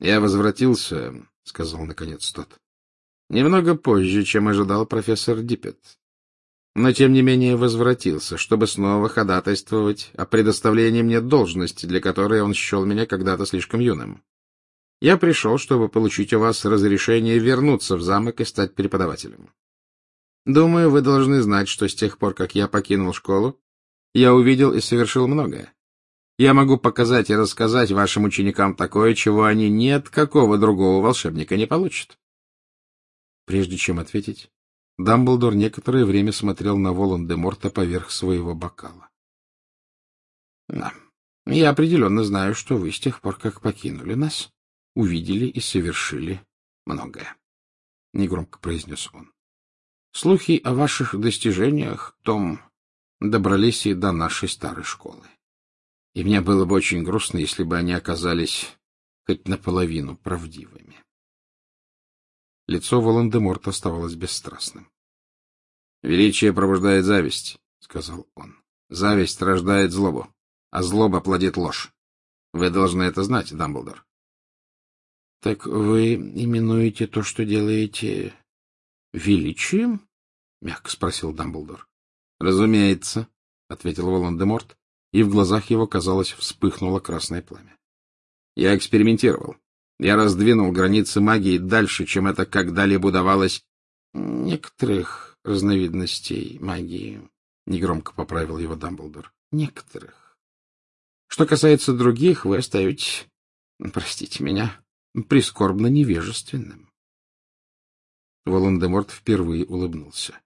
Я возвратился, — сказал наконец тот, — немного позже, чем ожидал профессор Диппет. Но, тем не менее, возвратился, чтобы снова ходатайствовать о предоставлении мне должности, для которой он счел меня когда-то слишком юным. Я пришел, чтобы получить у вас разрешение вернуться в замок и стать преподавателем. Думаю, вы должны знать, что с тех пор, как я покинул школу, я увидел и совершил многое. Я могу показать и рассказать вашим ученикам такое, чего они ни от какого другого волшебника не получат. Прежде чем ответить, Дамблдор некоторое время смотрел на Волан-де-Морта поверх своего бокала. — Да, я определенно знаю, что вы с тех пор, как покинули нас, увидели и совершили многое, — негромко произнес он. — Слухи о ваших достижениях, Том, добрались и до нашей старой школы. И мне было бы очень грустно, если бы они оказались хоть наполовину правдивыми. Лицо Волан-де-Морта оставалось бесстрастным. — Величие пробуждает зависть, — сказал он. — Зависть рождает злобу, а злоба плодит ложь. Вы должны это знать, Дамблдор. — Так вы именуете то, что делаете, величием? — мягко спросил Дамблдор. — Разумеется, — ответил Волан-де-Морт, и в глазах его, казалось, вспыхнуло красное пламя. — Я экспериментировал. Я раздвинул границы магии дальше, чем это когда-либо удавалось некоторых разновидностей магии, — негромко поправил его Дамблдор. — Некоторых. Что касается других, вы остаетесь, простите меня, прискорбно невежественным. Волан-де-Морт впервые улыбнулся.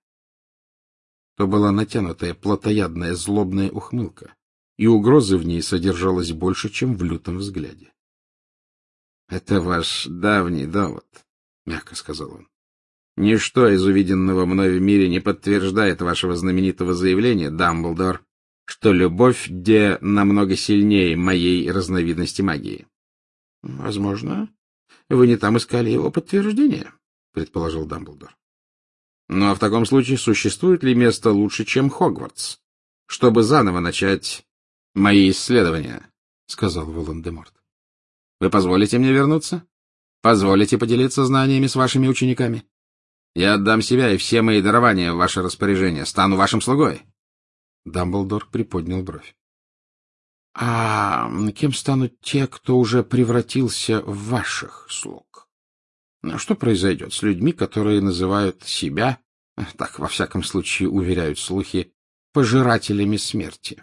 То была натянутая, плотоядная, злобная ухмылка, и угрозы в ней содержалось больше, чем в лютом взгляде. — Это ваш давний довод, — мягко сказал он. — Ничто из увиденного мною в мире не подтверждает вашего знаменитого заявления, Дамблдор, что любовь намного сильнее моей разновидности магии. — Возможно, вы не там искали его подтверждение, — предположил Дамблдор. — Ну, а в таком случае существует ли место лучше, чем Хогвартс, чтобы заново начать мои исследования? — сказал Волан-де-Морт. — Вы позволите мне вернуться? Позволите поделиться знаниями с вашими учениками? Я отдам себя и все мои дарования в ваше распоряжение, стану вашим слугой. Дамблдор приподнял бровь. — А кем станут те, кто уже превратился в ваших слуг? Что произойдет с людьми, которые называют себя, так во всяком случае уверяют слухи, пожирателями смерти?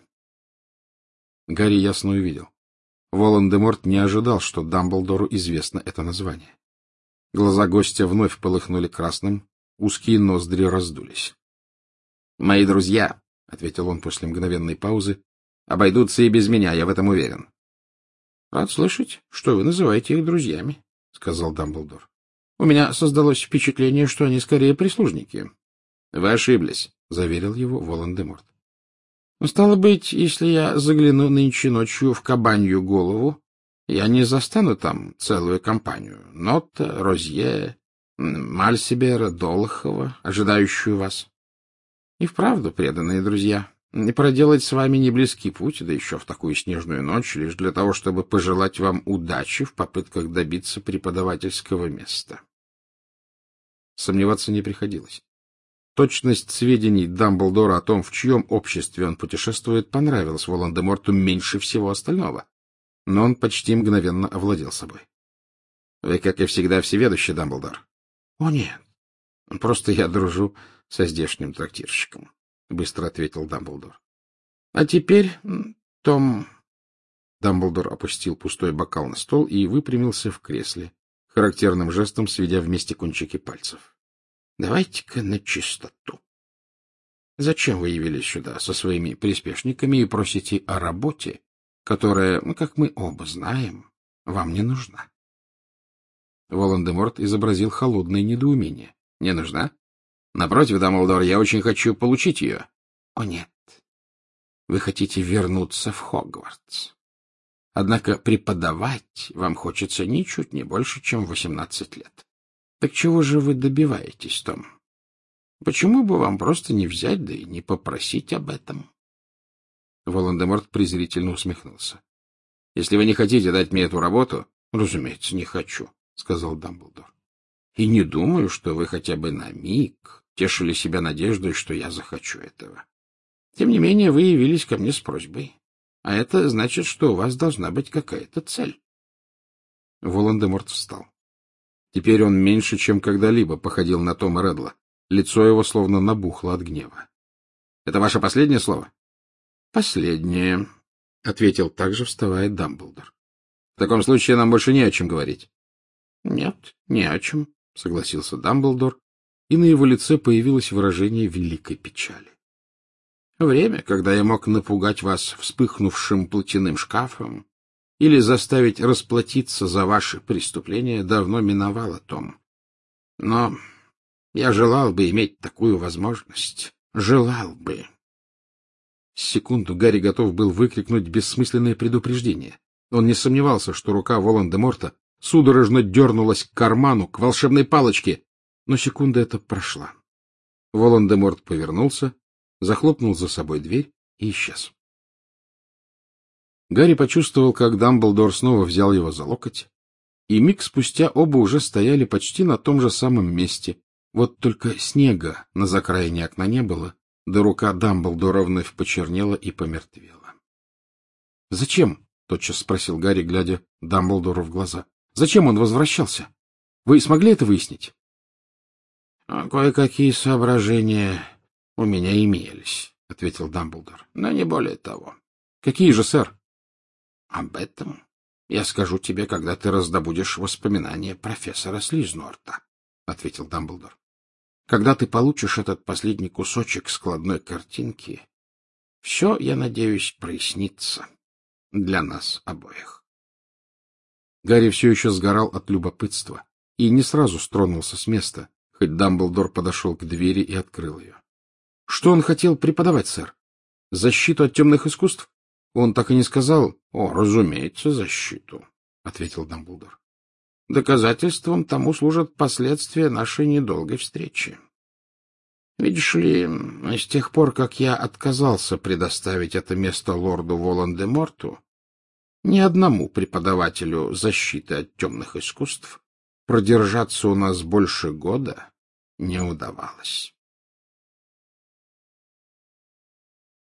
Гарри ясно увидел. Волан-де-Морт не ожидал, что Дамблдору известно это название. Глаза гостя вновь полыхнули красным, узкие ноздри раздулись. — Мои друзья, — ответил он после мгновенной паузы, — обойдутся и без меня, я в этом уверен. — Рад слышать, что вы называете их друзьями, — сказал Дамблдор. — У меня создалось впечатление, что они скорее прислужники. — Вы ошиблись, — заверил его Волан-де-Морт. — Стало быть, если я загляну нынче ночью в кабанью голову, я не застану там целую компанию — Нотта, Розье, Мальсибера, Долохова, ожидающую вас. И вправду, преданные друзья, проделать с вами неблизкий путь, да еще в такую снежную ночь, лишь для того, чтобы пожелать вам удачи в попытках добиться преподавательского места. Сомневаться не приходилось. Точность сведений Дамблдора о том, в чьем обществе он путешествует, понравилась Волан-де-Морту меньше всего остального, но он почти мгновенно овладел собой. — Вы, как и всегда, всеведущий, Дамблдор. — О, нет, просто я дружу со здешним трактирщиком, — быстро ответил Дамблдор. — А теперь, Том... Дамблдор опустил пустой бокал на стол и выпрямился в кресле, характерным жестом сведя вместе кончики пальцев. — Давайте-ка на чистоту. Зачем вы явились сюда со своими приспешниками и просите о работе, которая, как мы оба знаем, вам не нужна? Волан-де-Морт изобразил холодное недоумение. — Не нужна? Напротив, Дамблдор, я очень хочу получить ее. — О, нет. Вы хотите вернуться в Хогвартс. Однако преподавать вам хочется ничуть не больше, чем 18 лет. Так чего же вы добиваетесь, Том? Почему бы вам просто не взять, да и не попросить об этом? Волан-де-Морт презрительно усмехнулся. — Если вы не хотите дать мне эту работу, разумеется, не хочу, — сказал Дамблдор. — И не думаю, что вы хотя бы на миг тешили себя надеждой, что я захочу этого. Тем не менее, вы явились ко мне с просьбой. А это значит, что у вас должна быть какая-то цель. Волан-де-Морт встал. Теперь он меньше, чем когда-либо походил на Тома Реддла. Лицо его словно набухло от гнева. — Это ваше последнее слово? — Последнее, — ответил также, вставая Дамблдор. — В таком случае нам больше не о чем говорить. — Нет, не о чем, — согласился Дамблдор, и на его лице появилось выражение великой печали. Время, когда я мог напугать вас вспыхнувшим платяным шкафом или заставить расплатиться за ваши преступления, давно миновало, Том. Но я желал бы иметь такую возможность. Желал бы. Секунду Гарри готов был выкрикнуть бессмысленное предупреждение. Он не сомневался, что рука Волан-де-Морта судорожно дернулась к карману, к волшебной палочке, но секунда эта прошла. Волан-де-Морт повернулся, захлопнул за собой дверь и исчез. Гарри почувствовал, как Дамблдор снова взял его за локоть, и миг спустя оба уже стояли почти на том же самом месте, вот только снега на закраине окна не было, да рука Дамблдора вновь почернела и помертвела. — Зачем? — тотчас спросил Гарри, глядя Дамблдору в глаза. — Зачем он возвращался? Вы смогли это выяснить? — Кое-какие соображения у меня имелись, — ответил Дамблдор, — но не более того. — Какие же, сэр? — Об этом я скажу тебе, когда ты раздобудешь воспоминания профессора Слизнорта, — ответил Дамблдор. — Когда ты получишь этот последний кусочек складной картинки, все, я надеюсь, прояснится для нас обоих. Гарри все еще сгорал от любопытства и не сразу стронулся с места, хоть Дамблдор подошел к двери и открыл ее. — Что он хотел преподавать, сэр? Защиту от темных искусств? Он так и не сказал. — О, разумеется, защиту, — ответил Дамблдор. — Доказательством тому служат последствия нашей недолгой встречи. Видишь ли, с тех пор, как я отказался предоставить это место лорду Волан-де-Морту, ни одному преподавателю защиты от темных искусств продержаться у нас больше года не удавалось.